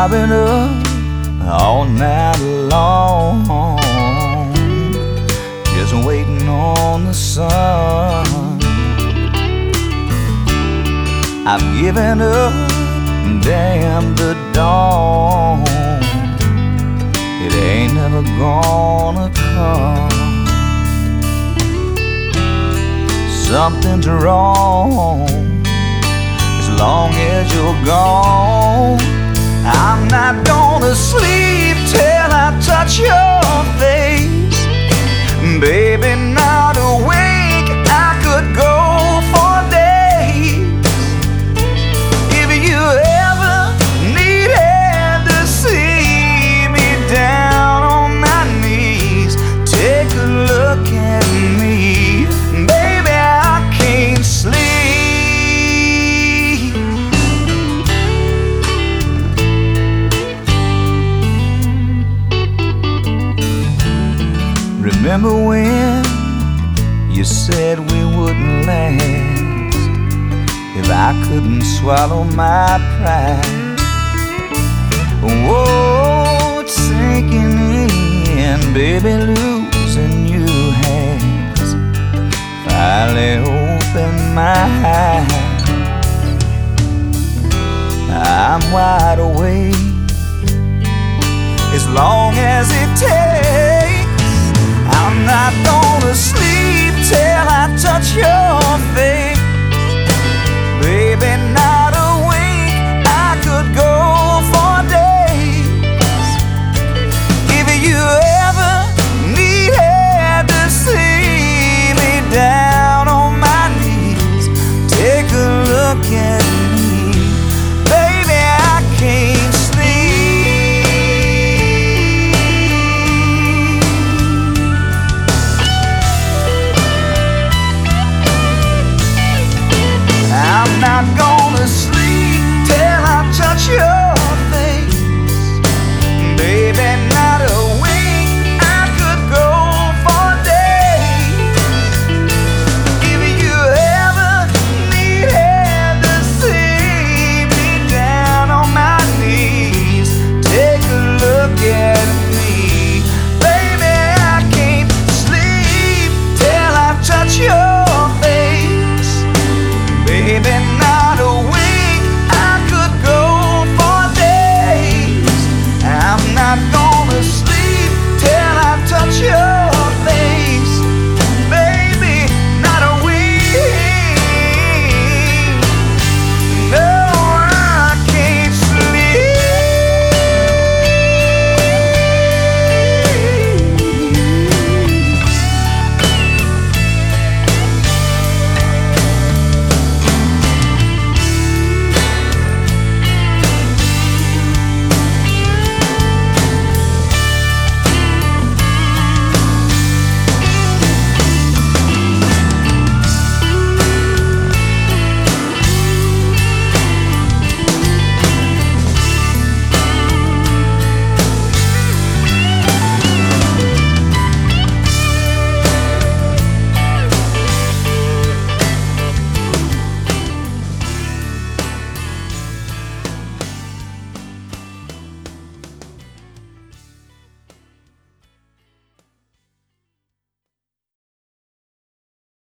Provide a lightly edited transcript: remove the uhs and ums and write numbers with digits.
I've been up all night long, just waiting on the sun. I've given up, damn the dawn. It ain't never gonna come. Something's wrong as long as you're gone. I'm not gonna sleep till I touch your face. Baby, not awake, I could go for days. If you ever needed to see me down on my knees, take a look at me. Baby, I can't sleep. Remember when you said we wouldn't last if I couldn't swallow my pride? Whoa, it's sinking in, baby, losing you has finally opened my eyes. I'm wide awake